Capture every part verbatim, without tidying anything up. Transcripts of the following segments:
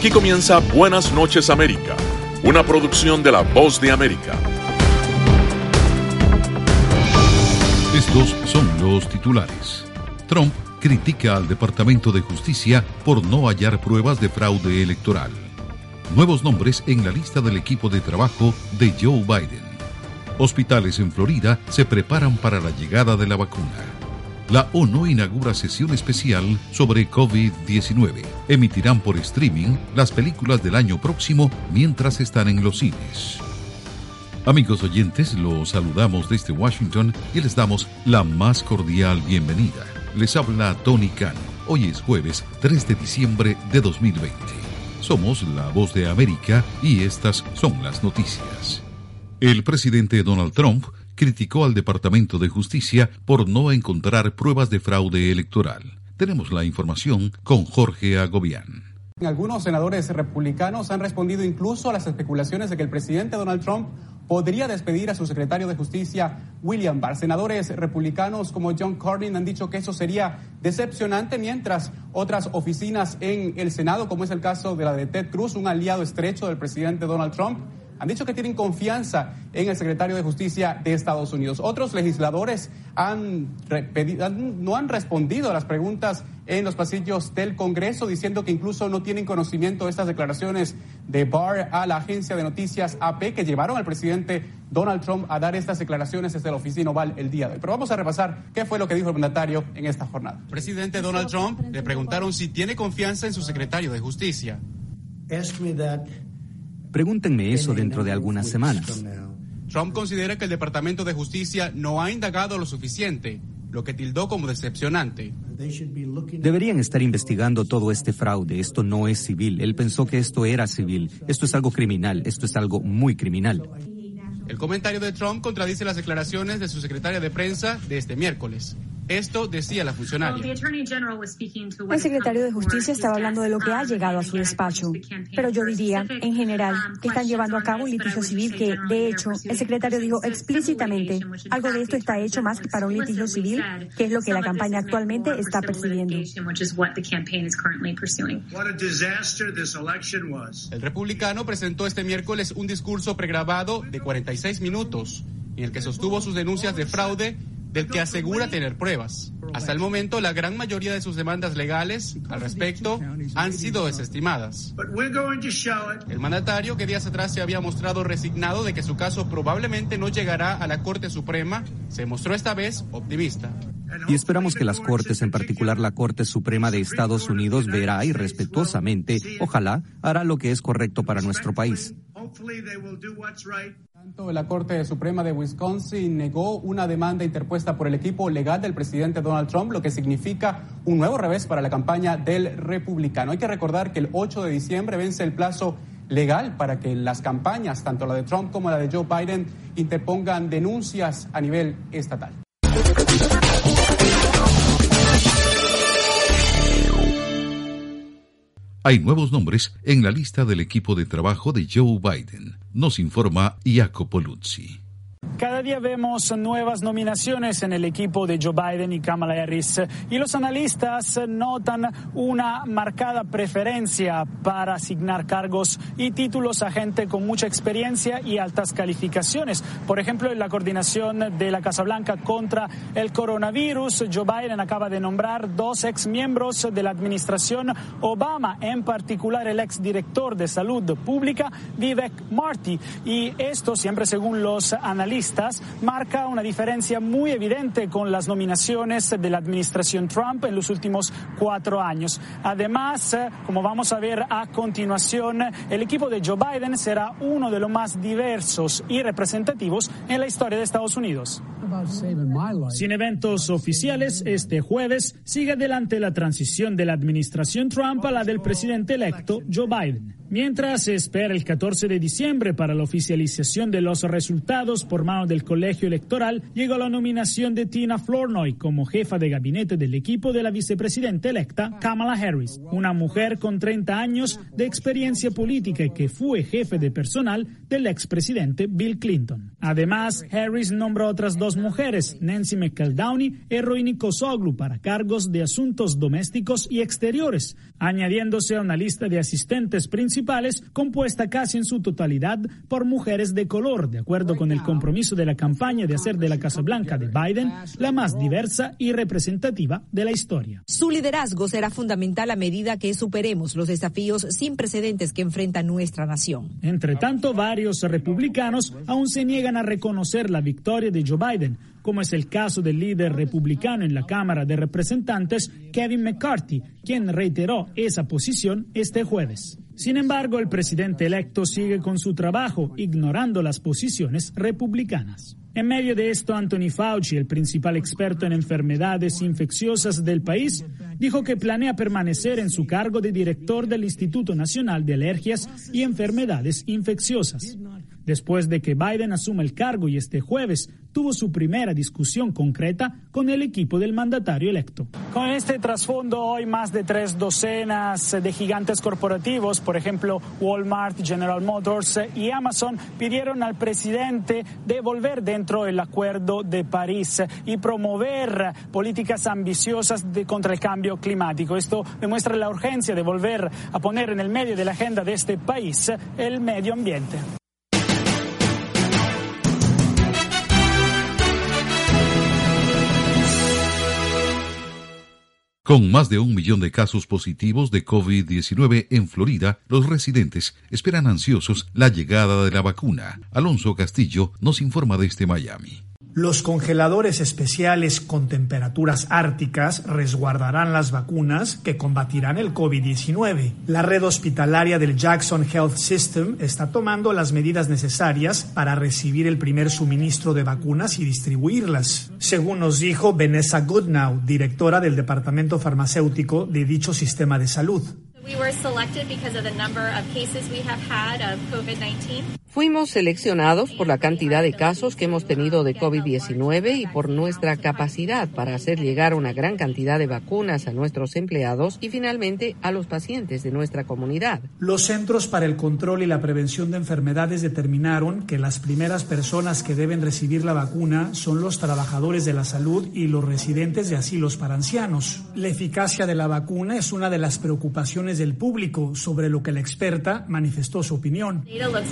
Aquí comienza Buenas noches América, una producción de La Voz de América. Estos son los titulares. Trump critica al Departamento de Justicia por no hallar pruebas de fraude electoral. Nuevos nombres en la lista del equipo de trabajo de Joe Biden. Hospitales en Florida se preparan para la llegada de la vacuna. La ONU inaugura sesión especial sobre COVID diecinueve. Emitirán por streaming las películas del año próximo mientras están en los cines. Amigos oyentes, los saludamos desde Washington y les damos la más cordial bienvenida. Les habla Tony Cano. Hoy es jueves tres de diciembre de dos mil veinte. Somos La Voz de América y estas son las noticias. El presidente Donald Trump criticó al Departamento de Justicia por no encontrar pruebas de fraude electoral. Tenemos la información con Jorge Agobián. Algunos senadores republicanos han respondido incluso a las especulaciones de que el presidente Donald Trump podría despedir a su secretario de Justicia, William Barr. Senadores republicanos como John Cornyn han dicho que eso sería decepcionante, mientras otras oficinas en el Senado, como es el caso de la de Ted Cruz, un aliado estrecho del presidente Donald Trump, han dicho que tienen confianza en el secretario de Justicia de Estados Unidos. Otros legisladores han, han, no han respondido a las preguntas en los pasillos del Congreso, diciendo que incluso no tienen conocimiento de estas declaraciones de Barr a la agencia de noticias A P, que llevaron al presidente Donald Trump a dar estas declaraciones desde la oficina Oval el día de hoy. Pero vamos a repasar qué fue lo que dijo el mandatario en esta jornada. Presidente Donald Trump, le preguntaron si tiene confianza en su secretario de Justicia. Ask me that. Pregúntenme eso dentro de algunas semanas. Trump considera que el Departamento de Justicia no ha indagado lo suficiente, lo que tildó como decepcionante. Deberían estar investigando todo este fraude. Esto no es civil. Él pensó que esto era civil. Esto es algo criminal. Esto es algo muy criminal. El comentario de Trump contradice las declaraciones de su secretaria de prensa de este miércoles. Esto decía la funcionaria. El secretario de Justicia estaba hablando de lo que ha llegado a su despacho. Pero yo diría, en general, que están llevando a cabo un litigio civil que, de hecho, el secretario dijo explícitamente, algo de esto está hecho más que para un litigio civil, que es lo que la campaña actualmente está persiguiendo. El republicano presentó este miércoles un discurso pregrabado de cuarenta y seis minutos, en el que sostuvo sus denuncias de fraude, del que asegura tener pruebas. Hasta el momento, la gran mayoría de sus demandas legales al respecto han sido desestimadas. El mandatario, que días atrás se había mostrado resignado de que su caso probablemente no llegará a la Corte Suprema, se mostró esta vez optimista. Y esperamos que las Cortes, en particular la Corte Suprema de Estados Unidos, verá y respetuosamente, ojalá, hará lo que es correcto para nuestro país. La Corte Suprema de Wisconsin negó una demanda interpuesta por el equipo legal del presidente Donald Trump, lo que significa un nuevo revés para la campaña del republicano. Hay que recordar que el ocho de diciembre vence el plazo legal para que las campañas, tanto la de Trump como la de Joe Biden, interpongan denuncias a nivel estatal. Hay nuevos nombres en la lista del equipo de trabajo de Joe Biden, nos informa Jacopo Luzzi. Cada día vemos nuevas nominaciones en el equipo de Joe Biden y Kamala Harris y los analistas notan una marcada preferencia para asignar cargos y títulos a gente con mucha experiencia y altas calificaciones. Por ejemplo, en la coordinación de la Casa Blanca contra el coronavirus, Joe Biden acaba de nombrar dos ex miembros de la administración Obama, en particular el ex director de salud pública Vivek Murthy, y esto siempre según los analistas marca una diferencia muy evidente con las nominaciones de la administración Trump en los últimos cuatro años. Además, como vamos a ver a continuación, el equipo de Joe Biden será uno de los más diversos y representativos en la historia de Estados Unidos. Sin eventos oficiales, este jueves sigue adelante la transición de la administración Trump a la del presidente electo Joe Biden. Mientras se espera el catorce de diciembre para la oficialización de los resultados por mano del colegio electoral, llegó la nominación de Tina Flournoy como jefa de gabinete del equipo de la vicepresidenta electa Kamala Harris, una mujer con treinta años de experiencia política que fue jefe de personal del expresidente Bill Clinton. Además, Harris nombró otras dos dos mujeres, Nancy McEldowney y Rohini Kosoglu, para cargos de asuntos domésticos y exteriores, añadiéndose a una lista de asistentes principales compuesta casi en su totalidad por mujeres de color, de acuerdo con el compromiso de la campaña de hacer de la Casa Blanca de Biden la más diversa y representativa de la historia. Su liderazgo será fundamental a medida que superemos los desafíos sin precedentes que enfrenta nuestra nación. Entre tanto, varios republicanos aún se niegan a reconocer la victoria de Joe Biden, como es el caso del líder republicano en la Cámara de Representantes, Kevin McCarthy, quien reiteró esa posición este jueves. Sin embargo, el presidente electo sigue con su trabajo, ignorando las posiciones republicanas. En medio de esto, Anthony Fauci, el principal experto en enfermedades infecciosas del país, dijo que planea permanecer en su cargo de director del Instituto Nacional de Alergias y Enfermedades Infecciosas. Después de que Biden asuma el cargo y este jueves tuvo su primera discusión concreta con el equipo del mandatario electo. Con este trasfondo, hoy más de tres docenas de gigantes corporativos, por ejemplo Walmart, General Motors y Amazon, pidieron al presidente devolver dentro del Acuerdo de París y promover políticas ambiciosas de, contra el cambio climático. Esto demuestra la urgencia de volver a poner en el medio de la agenda de este país el medio ambiente. Con más de un millón de casos positivos de COVID diecinueve en Florida, los residentes esperan ansiosos la llegada de la vacuna. Alonso Castillo nos informa desde Miami. Los congeladores especiales con temperaturas árticas resguardarán las vacunas que combatirán el COVID diecinueve. La red hospitalaria del Jackson Health System está tomando las medidas necesarias para recibir el primer suministro de vacunas y distribuirlas, según nos dijo Vanessa Goodnow, directora del departamento farmacéutico de dicho sistema de salud. Fuimos seleccionados por la cantidad de casos que hemos tenido de COVID diecinueve y por nuestra capacidad para hacer llegar una gran cantidad de vacunas a nuestros empleados y finalmente a los pacientes de nuestra comunidad. Los Centros para el Control y la Prevención de Enfermedades determinaron que las primeras personas que deben recibir la vacuna son los trabajadores de la salud y los residentes de asilos para ancianos. La eficacia de la vacuna es una de las preocupaciones del público, sobre lo que la experta manifestó su opinión.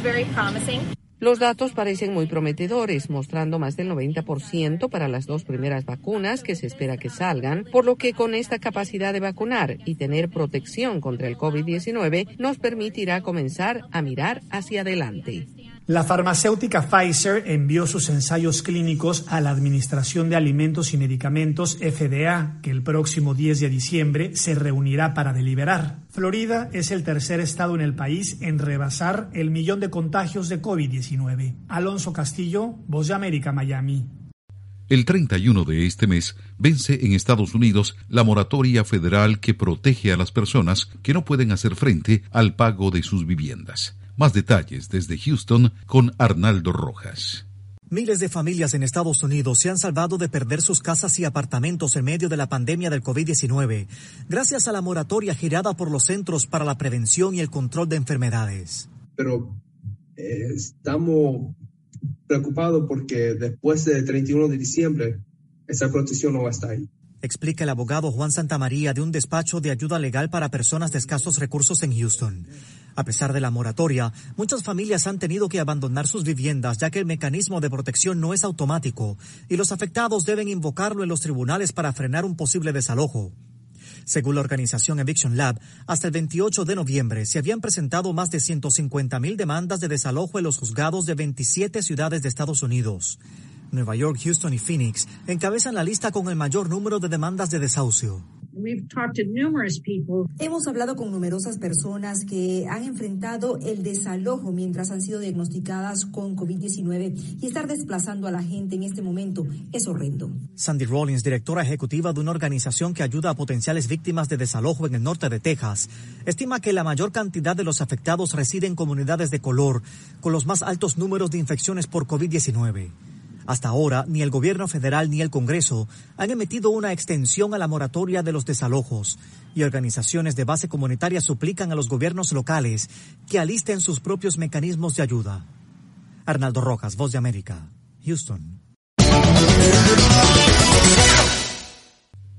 Los datos parecen muy prometedores, mostrando más del noventa por ciento para las dos primeras vacunas que se espera que salgan, por lo que con esta capacidad de vacunar y tener protección contra el COVID diecinueve nos permitirá comenzar a mirar hacia adelante. La farmacéutica Pfizer envió sus ensayos clínicos a la Administración de Alimentos y Medicamentos F D A, que el próximo diez de diciembre se reunirá para deliberar. Florida es el tercer estado en el país en rebasar el millón de contagios de COVID diecinueve. Alonso Castillo, Voz de América, Miami. El treinta y uno de este mes vence en Estados Unidos la moratoria federal que protege a las personas que no pueden hacer frente al pago de sus viviendas. Más detalles desde Houston con Arnaldo Rojas. Miles de familias en Estados Unidos se han salvado de perder sus casas y apartamentos en medio de la pandemia del COVID diecinueve, gracias a la moratoria girada por los Centros para la Prevención y el Control de Enfermedades. Pero eh, estamos preocupados porque después del treinta y uno de diciembre, esa protección no va a estar ahí. Explica el abogado Juan Santamaría de un despacho de ayuda legal para personas de escasos recursos en Houston. A pesar de la moratoria, muchas familias han tenido que abandonar sus viviendas ya que el mecanismo de protección no es automático y los afectados deben invocarlo en los tribunales para frenar un posible desalojo. Según la organización Eviction Lab, hasta el veintiocho de noviembre se habían presentado más de ciento cincuenta mil demandas de desalojo en los juzgados de veintisiete ciudades de Estados Unidos. Nueva York, Houston y Phoenix encabezan la lista con el mayor número de demandas de desahucio. Hemos hablado con numerosas personas que han enfrentado el desalojo mientras han sido diagnosticadas con COVID diecinueve y estar desplazando a la gente en este momento es horrendo. Sandy Rollins, directora ejecutiva de una organización que ayuda a potenciales víctimas de desalojo en el norte de Texas, estima que la mayor cantidad de los afectados reside en comunidades de color con los más altos números de infecciones por COVID diecinueve. Hasta ahora, ni el gobierno federal ni el Congreso han emitido una extensión a la moratoria de los desalojos y organizaciones de base comunitaria suplican a los gobiernos locales que alisten sus propios mecanismos de ayuda. Arnaldo Rojas, Voz de América, Houston.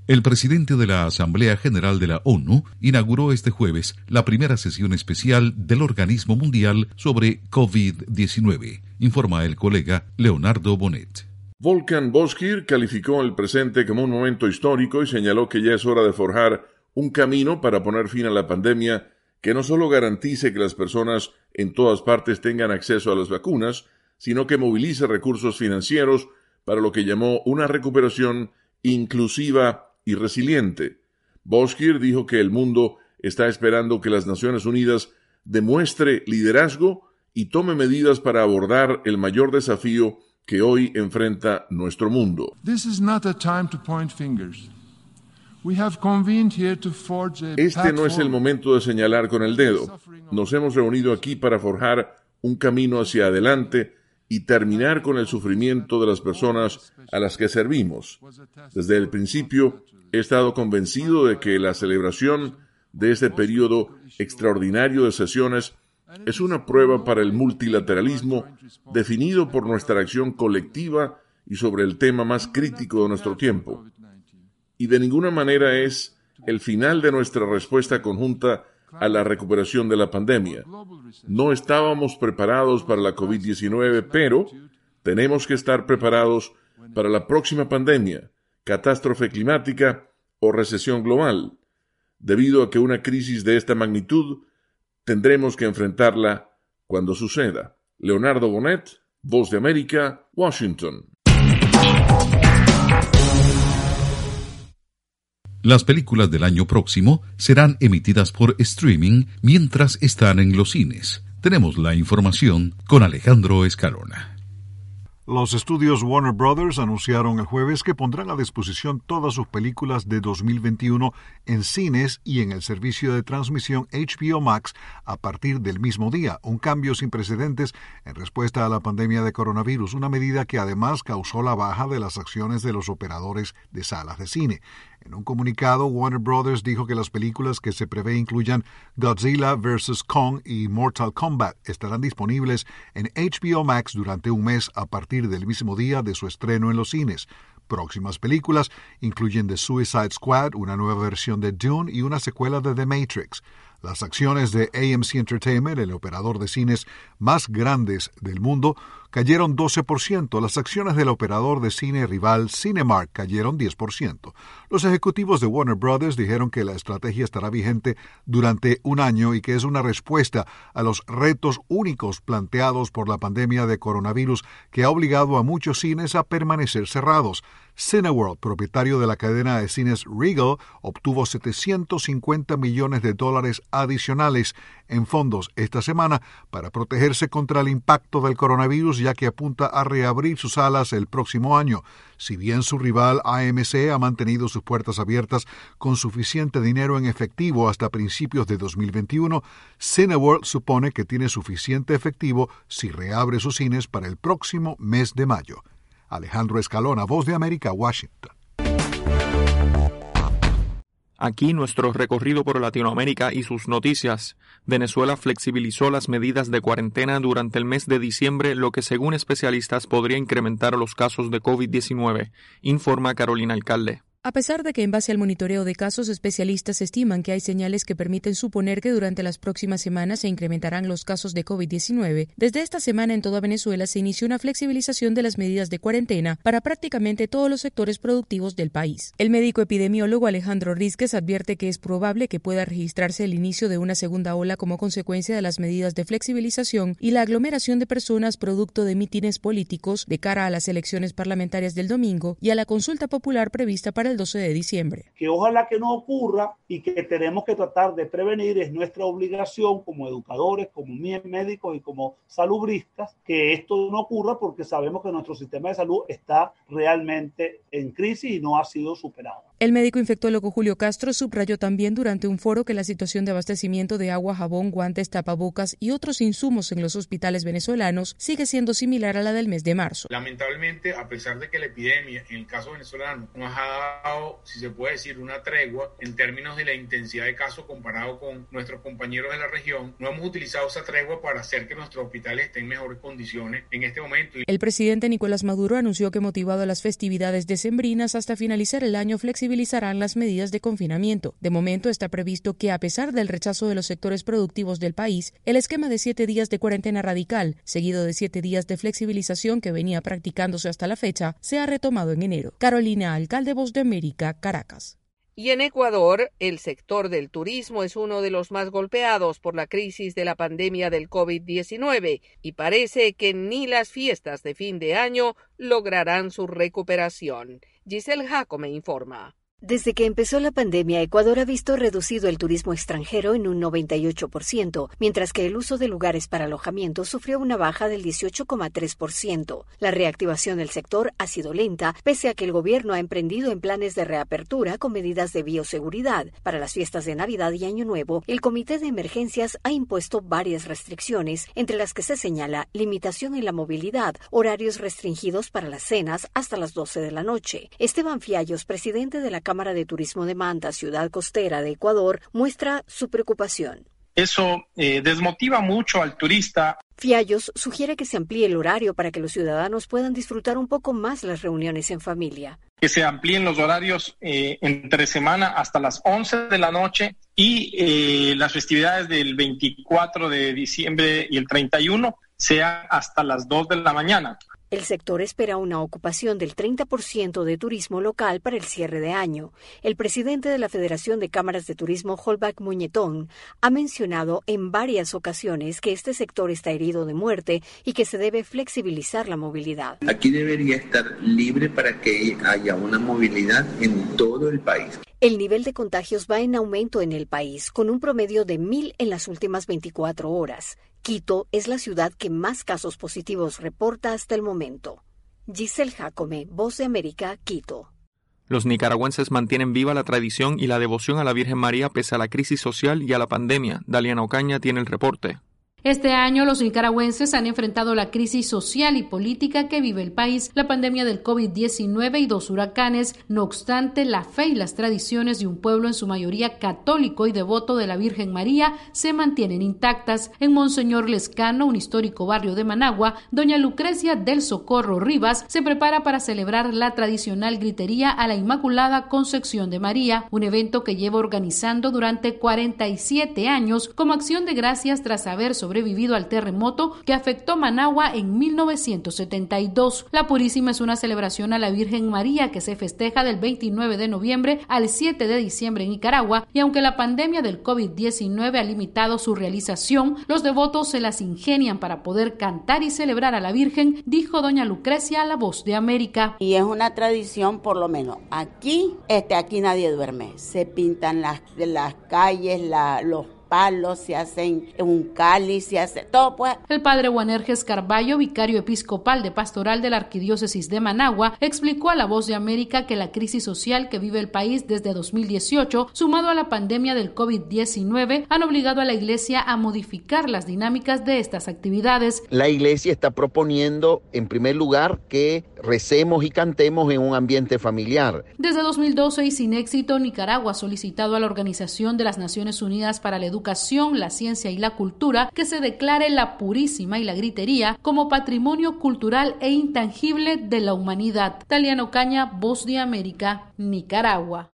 El presidente de la Asamblea General de la ONU inauguró este jueves la primera sesión especial del organismo mundial sobre COVID diecinueve, informa el colega Leonardo Bonet. Volkan Bozkır calificó el presente como un momento histórico y señaló que ya es hora de forjar un camino para poner fin a la pandemia que no solo garantice que las personas en todas partes tengan acceso a las vacunas, sino que movilice recursos financieros para lo que llamó una recuperación inclusiva y resiliente. Bozkır dijo que el mundo está esperando que las Naciones Unidas demuestre liderazgo y tome medidas para abordar el mayor desafío que hoy enfrenta nuestro mundo. This is not a time to point fingers. We have convened here to forge a Este no es el momento de señalar con el dedo. Nos hemos reunido aquí para forjar un camino hacia adelante y terminar con el sufrimiento de las personas a las que servimos. Desde el principio he estado convencido de que la celebración de este periodo extraordinario de sesiones es una prueba para el multilateralismo definido por nuestra acción colectiva y sobre el tema más crítico de nuestro tiempo. Y de ninguna manera es el final de nuestra respuesta conjunta a la recuperación de la pandemia. No estábamos preparados para la COVID diecinueve, pero tenemos que estar preparados para la próxima pandemia, catástrofe climática o recesión global. Debido a que una crisis de esta magnitud tendremos que enfrentarla cuando suceda. Leonardo Bonet, Voz de América, Washington. Las películas del año próximo serán emitidas por streaming mientras están en los cines. Tenemos la información con Alejandro Escalona. Los estudios Warner Brothers anunciaron el jueves que pondrán a disposición todas sus películas de dos mil veintiuno en cines y en el servicio de transmisión H B O Max a partir del mismo día, un cambio sin precedentes en respuesta a la pandemia de coronavirus, una medida que además causó la baja de las acciones de los operadores de salas de cine. En un comunicado, Warner Brothers dijo que las películas que se prevé incluyan Godzilla versus. Kong y Mortal Kombat estarán disponibles en H B O Max durante un mes a partir del mismo día de su estreno en los cines. Próximas películas incluyen The Suicide Squad, una nueva versión de Dune y una secuela de The Matrix. Las acciones de A M C Entertainment, el operador de cines más grandes del mundo, cayeron doce por ciento. Las acciones del operador de cine rival Cinemark cayeron diez por ciento. Los ejecutivos de Warner Brothers dijeron que la estrategia estará vigente durante un año y que es una respuesta a los retos únicos planteados por la pandemia de coronavirus que ha obligado a muchos cines a permanecer cerrados. Cineworld, propietario de la cadena de cines Regal, obtuvo setecientos cincuenta millones de dólares adicionales en fondos esta semana para protegerse contra el impacto del coronavirus, ya que apunta a reabrir sus salas el próximo año. Si bien su rival A M C ha mantenido sus puertas abiertas con suficiente dinero en efectivo hasta principios de dos mil veintiuno, Cineworld supone que tiene suficiente efectivo si reabre sus cines para el próximo mes de mayo. Alejandro Escalona, Voz de América, Washington. Aquí nuestro recorrido por Latinoamérica y sus noticias. Venezuela flexibilizó las medidas de cuarentena durante el mes de diciembre, lo que según especialistas podría incrementar los casos de COVID diecinueve, informa Carolina Alcalde. A pesar de que en base al monitoreo de casos, especialistas estiman que hay señales que permiten suponer que durante las próximas semanas se incrementarán los casos de COVID diecinueve, desde esta semana en toda Venezuela se inició una flexibilización de las medidas de cuarentena para prácticamente todos los sectores productivos del país. El médico epidemiólogo Alejandro Rísquez advierte que es probable que pueda registrarse el inicio de una segunda ola como consecuencia de las medidas de flexibilización y la aglomeración de personas producto de mítines políticos de cara a las elecciones parlamentarias del domingo y a la consulta popular prevista para el doce de diciembre. Que ojalá que no ocurra y que tenemos que tratar de prevenir, es nuestra obligación como educadores, como médicos y como salubristas, que esto no ocurra porque sabemos que nuestro sistema de salud está realmente en crisis y no ha sido superado. El médico infectólogo Julio Castro subrayó también durante un foro que la situación de abastecimiento de agua, jabón, guantes, tapabocas y otros insumos en los hospitales venezolanos sigue siendo similar a la del mes de marzo. Lamentablemente, a pesar de que la epidemia en el caso venezolano nos ha dado, si se puede decir, una tregua en términos de la intensidad de casos comparado con nuestros compañeros de la región. No hemos utilizado esa tregua para hacer que nuestros hospitales estén en mejores condiciones en este momento. El presidente Nicolás Maduro anunció que, motivado a las festividades decembrinas, hasta finalizar el año flexibilizarán las medidas de confinamiento. De momento está previsto que, a pesar del rechazo de los sectores productivos del país, el esquema de siete días de cuarentena radical, seguido de siete días de flexibilización que venía practicándose hasta la fecha, se ha retomado en enero. Carolina Alcalde, Voz de América, Caracas. Y en Ecuador, el sector del turismo es uno de los más golpeados por la crisis de la pandemia del COVID diecinueve y parece que ni las fiestas de fin de año lograrán su recuperación. Giselle Jacome informa. Desde que empezó la pandemia, Ecuador ha visto reducido el turismo extranjero en un noventa y ocho por ciento, mientras que el uso de lugares para alojamiento sufrió una baja del dieciocho coma tres por ciento. La reactivación del sector ha sido lenta, pese a que el gobierno ha emprendido en planes de reapertura con medidas de bioseguridad. Para las fiestas de Navidad y Año Nuevo, el Comité de Emergencias ha impuesto varias restricciones, entre las que se señala limitación en la movilidad, horarios restringidos para las cenas hasta las doce de la noche. Esteban Fiallos, presidente de la Cámara de Turismo de Manta, ciudad costera de Ecuador, muestra su preocupación. Eso eh, desmotiva mucho al turista. Fiallos sugiere que se amplíe el horario para que los ciudadanos puedan disfrutar un poco más las reuniones en familia. Que se amplíen los horarios eh, entre semana hasta las once de la noche y eh, las festividades del veinticuatro de diciembre y el treinta y uno sean hasta las dos de la mañana. El sector espera una ocupación del treinta por ciento de turismo local para el cierre de año. El presidente de la Federación de Cámaras de Turismo, Holbach Muñetón, ha mencionado en varias ocasiones que este sector está herido de muerte y que se debe flexibilizar la movilidad. Aquí debería estar libre para que haya una movilidad en todo el país. El nivel de contagios va en aumento en el país, con un promedio de mil en las últimas veinticuatro horas. Quito es la ciudad que más casos positivos reporta hasta el momento. Giselle Jacome, Voz de América, Quito. Los nicaragüenses mantienen viva la tradición y la devoción a la Virgen María pese a la crisis social y a la pandemia. Daliana Ocaña tiene el reporte. Este año los nicaragüenses han enfrentado la crisis social y política que vive el país, la pandemia del COVID diecinueve y dos huracanes. No obstante, la fe y las tradiciones de un pueblo en su mayoría católico y devoto de la Virgen María se mantienen intactas. En Monseñor Lescano, un histórico barrio de Managua, doña Lucrecia del Socorro Rivas se prepara para celebrar la tradicional gritería a la Inmaculada Concepción de María, un evento que lleva organizando durante cuarenta y siete años como acción de gracias tras haber sobrevivido sobrevivido al terremoto que afectó Managua en mil novecientos setenta y dos. La Purísima es una celebración a la Virgen María que se festeja del veintinueve de noviembre al siete de diciembre en Nicaragua, y aunque la pandemia del COVID diecinueve ha limitado su realización, los devotos se las ingenian para poder cantar y celebrar a la Virgen, dijo doña Lucrecia a La Voz de América. Y es una tradición, por lo menos aquí, este, aquí nadie duerme, se pintan las, las calles, la, los palos, se hacen un cáliz, se hace todo pues. El padre Juanerges Carballo, vicario episcopal de pastoral de la Arquidiócesis de Managua, explicó a La Voz de América que la crisis social que vive el país desde dos mil dieciocho, sumado a la pandemia del COVID diecinueve, han obligado a la Iglesia a modificar las dinámicas de estas actividades. La Iglesia está proponiendo, en primer lugar, que recemos y cantemos en un ambiente familiar. Desde dos mil doce y sin éxito, Nicaragua ha solicitado a la Organización de las Naciones Unidas para la Educación, la Ciencia y la Cultura que se declare la Purísima y la gritería como patrimonio cultural e intangible de la humanidad. Daliana Ocaña, Voz de América, Nicaragua.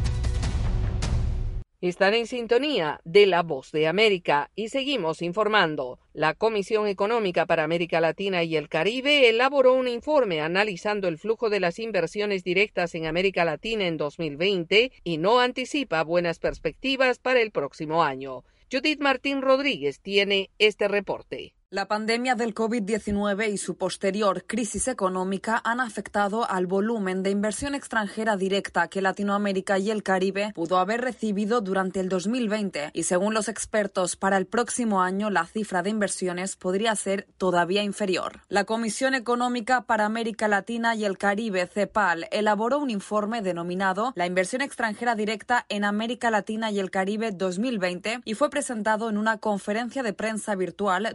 Están en sintonía de La Voz de América y seguimos informando. La Comisión Económica para América Latina y el Caribe elaboró un informe analizando el flujo de las inversiones directas en América Latina en dos mil veinte y no anticipa buenas perspectivas para el próximo año. Judith Martín Rodríguez tiene este reporte. La pandemia del COVID diecinueve y su posterior crisis económica han afectado al volumen de inversión extranjera directa que Latinoamérica y el Caribe pudo haber recibido durante el dos mil veinte, y según los expertos, para el próximo año la cifra de inversiones podría ser todavía inferior. La Comisión Económica para América Latina y el Caribe, CEPAL, elaboró un informe denominado La inversión extranjera directa en América Latina y el Caribe dos mil veinte y fue presentado en una conferencia de prensa virtual donde la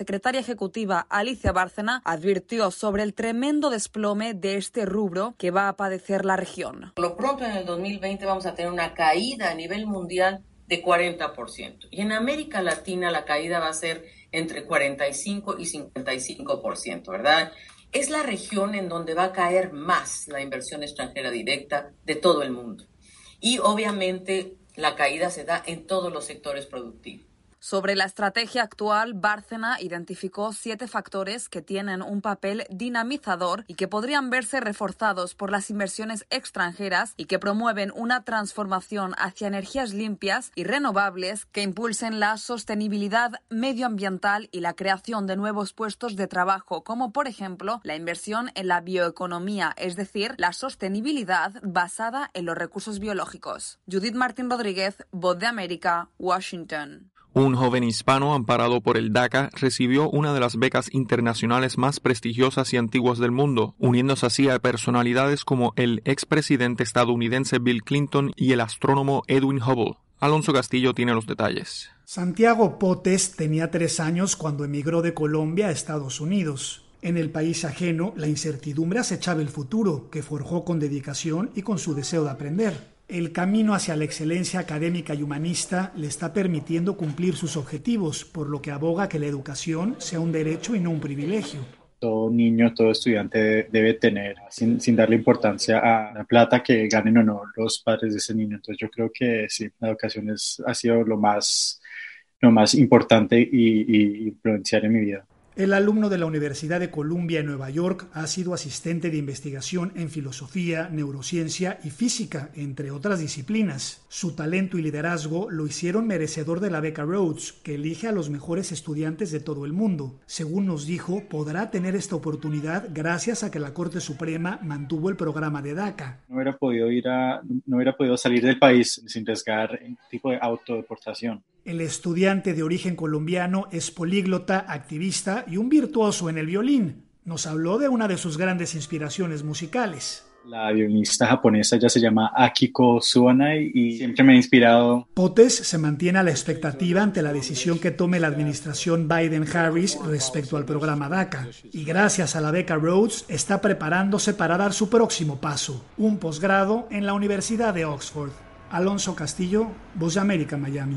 secretaria ejecutiva Alicia Bárcena advirtió sobre el tremendo desplome de este rubro que va a padecer la región. Por lo pronto en el dos mil veinte vamos a tener una caída a nivel mundial de cuarenta por ciento. Y en América Latina la caída va a ser entre cuarenta y cinco y cincuenta y cinco por ciento, ¿verdad? Es la región en donde va a caer más la inversión extranjera directa de todo el mundo. Y obviamente la caída se da en todos los sectores productivos. Sobre la estrategia actual, Bárcena identificó siete factores que tienen un papel dinamizador y que podrían verse reforzados por las inversiones extranjeras y que promueven una transformación hacia energías limpias y renovables que impulsen la sostenibilidad medioambiental y la creación de nuevos puestos de trabajo, como por ejemplo la inversión en la bioeconomía, es decir, la sostenibilidad basada en los recursos biológicos. Judith Martín Rodríguez, Voz de América, Washington. Un joven hispano amparado por el DACA recibió una de las becas internacionales más prestigiosas y antiguas del mundo, uniéndose así a personalidades como el expresidente estadounidense Bill Clinton y el astrónomo Edwin Hubble. Alonso Castillo tiene los detalles. Santiago Potes tenía tres años cuando emigró de Colombia a Estados Unidos. En el país ajeno, la incertidumbre acechaba el futuro, que forjó con dedicación y con su deseo de aprender. El camino hacia la excelencia académica y humanista le está permitiendo cumplir sus objetivos, por lo que aboga que la educación sea un derecho y no un privilegio. Todo niño, todo estudiante debe tener, sin, sin darle importancia a la plata que ganen o no los padres de ese niño. Entonces yo creo que sí, la educación es, ha sido lo más, lo más importante y, y influencial en mi vida. El alumno de la Universidad de Columbia en Nueva York ha sido asistente de investigación en filosofía, neurociencia y física, entre otras disciplinas. Su talento y liderazgo lo hicieron merecedor de la beca Rhodes, que elige a los mejores estudiantes de todo el mundo. Según nos dijo, podrá tener esta oportunidad gracias a que la Corte Suprema mantuvo el programa de DACA. No hubiera podido ir a, no hubiera podido salir del país sin arriesgar un tipo de autodeportación. El estudiante de origen colombiano es políglota, activista y un virtuoso en el violín. Nos habló de una de sus grandes inspiraciones musicales. La violinista japonesa ya se llama Akiko Suonai y siempre me ha inspirado. Potes se mantiene a la expectativa ante la decisión que tome la administración Biden-Harris respecto al programa DACA. Y gracias a la beca Rhodes está preparándose para dar su próximo paso, un posgrado en la Universidad de Oxford. Alonso Castillo, Voz de América, Miami.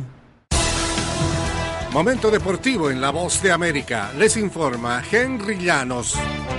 Momento deportivo en La Voz de América. Les informa Henry Llanos.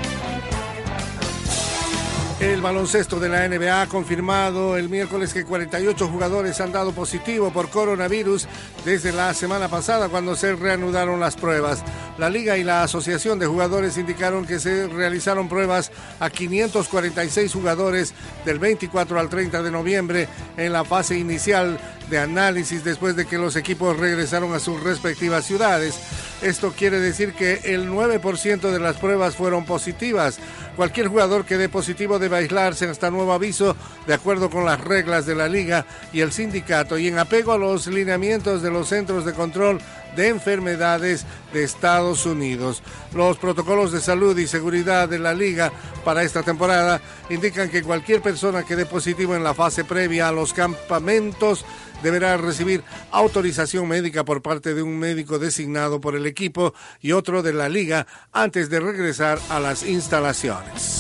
El baloncesto de la N B A ha confirmado el miércoles que cuarenta y ocho jugadores han dado positivo por coronavirus desde la semana pasada, cuando se reanudaron las pruebas. La Liga y la Asociación de Jugadores indicaron que se realizaron pruebas a quinientos cuarenta y seis jugadores del veinticuatro al treinta de noviembre en la fase inicial de análisis después de que los equipos regresaron a sus respectivas ciudades. Esto quiere decir que el nueve por ciento de las pruebas fueron positivas. Cualquier jugador que dé positivo debe aislarse hasta nuevo aviso, de acuerdo con las reglas de la Liga y el sindicato, y en apego a los lineamientos de los Centros de Control de Enfermedades de Estados Unidos. Los protocolos de salud y seguridad de la Liga para esta temporada indican que cualquier persona que dé positivo en la fase previa a los campamentos deberá recibir autorización médica por parte de un médico designado por el equipo y otro de la Liga antes de regresar a las instalaciones.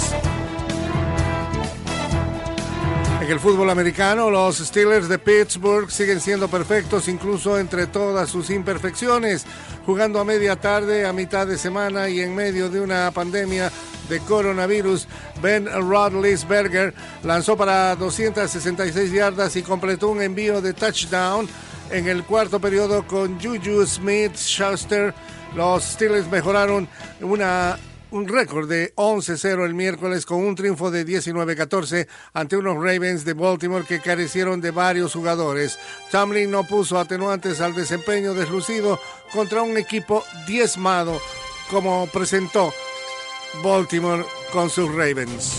En el fútbol americano, los Steelers de Pittsburgh siguen siendo perfectos incluso entre todas sus imperfecciones, jugando a media tarde, a mitad de semana y en medio de una pandemia de coronavirus. Ben Roethlisberger lanzó para doscientas sesenta y seis yardas y completó un envío de touchdown en el cuarto periodo con Juju Smith-Schuster. Los Steelers mejoraron una un récord de once cero el miércoles con un triunfo de diecinueve catorce ante unos Ravens de Baltimore que carecieron de varios jugadores. Tomlin no puso atenuantes al desempeño deslucido contra un equipo diezmado como presentó Baltimore con sus Ravens.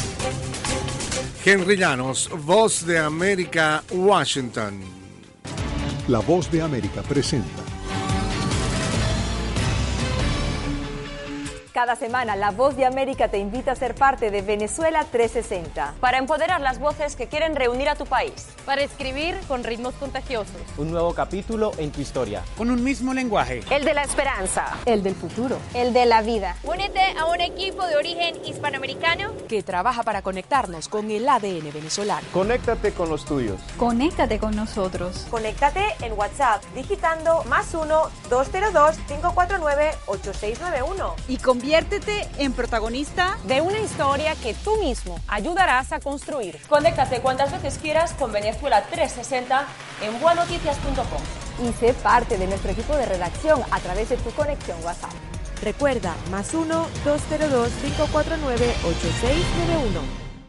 Henry Llanos, Voz de América, Washington. La Voz de América presenta. Cada semana, La Voz de América te invita a ser parte de Venezuela trescientos sesenta. Para empoderar las voces que quieren reunir a tu país. Para escribir con ritmos contagiosos. Un nuevo capítulo en tu historia. Con un mismo lenguaje. El de la esperanza. El del futuro. El de la vida. Únete a un equipo de origen hispanoamericano que trabaja para conectarnos con el A D N venezolano. Conéctate con los tuyos. Conéctate con nosotros. Conéctate en WhatsApp digitando más uno dos cero dos cinco cuatro nueve ocho seis nueve uno. Y conviértete en protagonista de una historia que tú mismo ayudarás a construir. Conéctate cuantas veces quieras con Venezuela trescientos sesenta en buenoticias punto com. Y sé parte de nuestro equipo de redacción a través de tu conexión WhatsApp. Recuerda, más uno dos cero dos cinco cuatro nueve ocho seis nueve uno.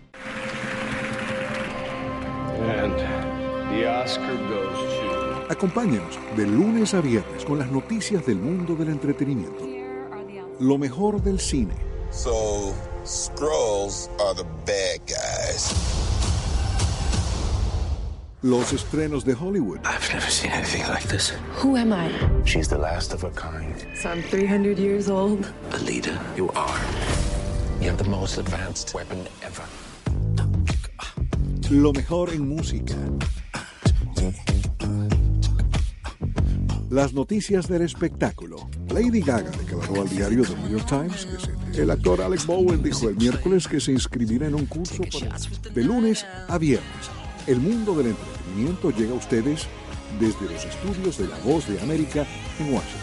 And the Oscar goes to... Acompáñenos de lunes a viernes con las noticias del mundo del entretenimiento. Lo mejor del cine. So, Skrulls are the bad guys. Los estrenos de Hollywood. I've never seen anything like this. Who am I? She's the last of her kind. So I'm three hundred years old. A leader, you are. You have the most advanced weapon ever. Lo mejor en música. Las noticias del espectáculo. Lady Gaga declaró al diario The New York Times que se... el actor Alec Bowen dijo el miércoles que se inscribirá en un curso para... de lunes a viernes. El mundo del entretenimiento llega a ustedes desde los estudios de La Voz de América en Washington.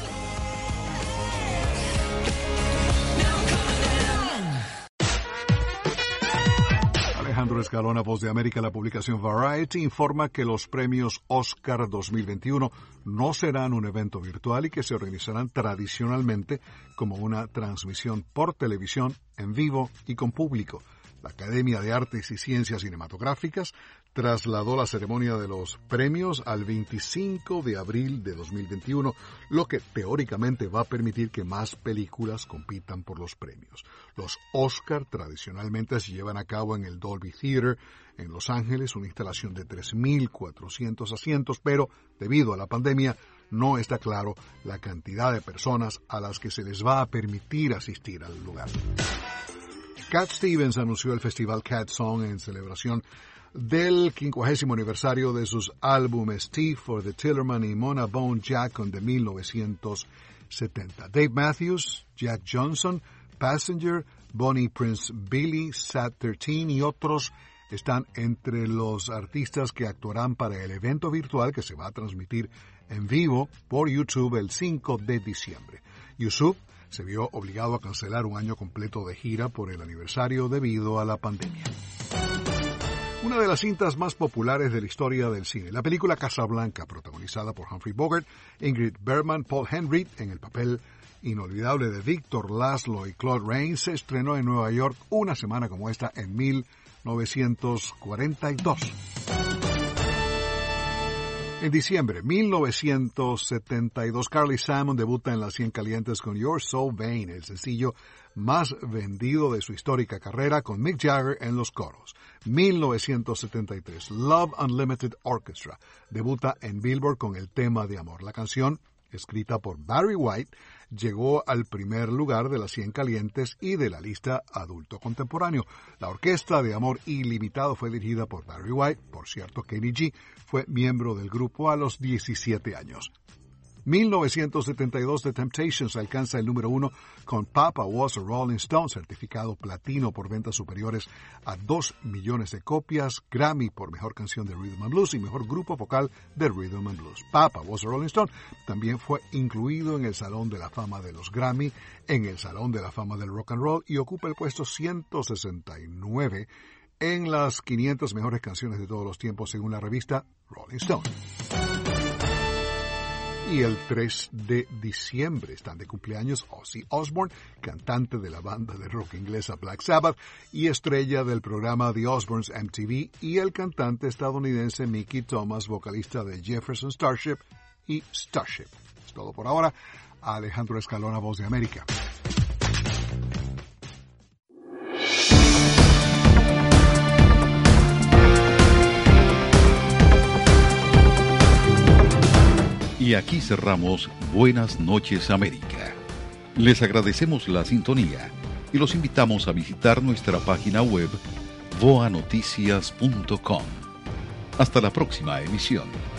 Alejandro Escalona, Voz de América. La publicación Variety informa que los premios Oscar dos mil veintiuno no serán un evento virtual y que se organizarán tradicionalmente como una transmisión por televisión, en vivo y con público. La Academia de Artes y Ciencias Cinematográficas trasladó la ceremonia de los premios al veinticinco de abril de dos mil veintiuno, lo que teóricamente va a permitir que más películas compitan por los premios. Los Oscar tradicionalmente se llevan a cabo en el Dolby Theater en Los Ángeles, una instalación de tres mil cuatrocientos asientos, pero debido a la pandemia no está claro la cantidad de personas a las que se les va a permitir asistir al lugar. Cat Stevens anunció el festival Cat Song en celebración del quincuagésimo aniversario de sus álbumes Steve for the Tillerman y Mona Bone Jackson de mil novecientos setenta. Dave Matthews, Jack Johnson, Passenger, Bonnie Prince Billy, Sat trece y otros están entre los artistas que actuarán para el evento virtual que se va a transmitir en vivo por YouTube el cinco de diciembre. Yusuf se vio obligado a cancelar un año completo de gira por el aniversario debido a la pandemia. Una de las cintas más populares de la historia del cine, la película Casablanca, protagonizada por Humphrey Bogart, Ingrid Bergman, Paul Henry, en el papel inolvidable de Victor Laszlo y Claude Rains, se estrenó en Nueva York una semana como esta en mil novecientos cuarenta y dos. En diciembre de mil novecientos setenta y dos, Carly Simon debuta en las cien calientes con You're So Vain, el sencillo más vendido de su histórica carrera, con Mick Jagger en los coros. mil novecientos setenta y tres, Love Unlimited Orchestra debuta en Billboard con el tema de amor. La canción, escrita por Barry White, llegó al primer lugar de las cien calientes y de la lista adulto contemporáneo. La Orquesta de Amor Ilimitado fue dirigida por Barry White. Por cierto, Kenny G fue miembro del grupo a los diecisiete años. mil novecientos setenta y dos, The Temptations alcanza el número uno con Papa Was a Rolling Stone, certificado platino por ventas superiores a dos millones de copias, Grammy por Mejor Canción de Rhythm and Blues y Mejor Grupo Vocal de Rhythm and Blues. Papa Was a Rolling Stone también fue incluido en el Salón de la Fama de los Grammy, en el Salón de la Fama del Rock and Roll y ocupa el puesto ciento sesenta y nueve en las quinientas mejores canciones de todos los tiempos según la revista Rolling Stone. Y el tres de diciembre están de cumpleaños Ozzy Osbourne, cantante de la banda de rock inglesa Black Sabbath y estrella del programa The Osbournes M T V, y el cantante estadounidense Mickey Thomas, vocalista de Jefferson Starship y Starship. Es todo por ahora. Alejandro Escalona, Voz de América. Y aquí cerramos Buenas noches América. Les agradecemos la sintonía y los invitamos a visitar nuestra página web voa noticias punto com. Hasta la próxima emisión.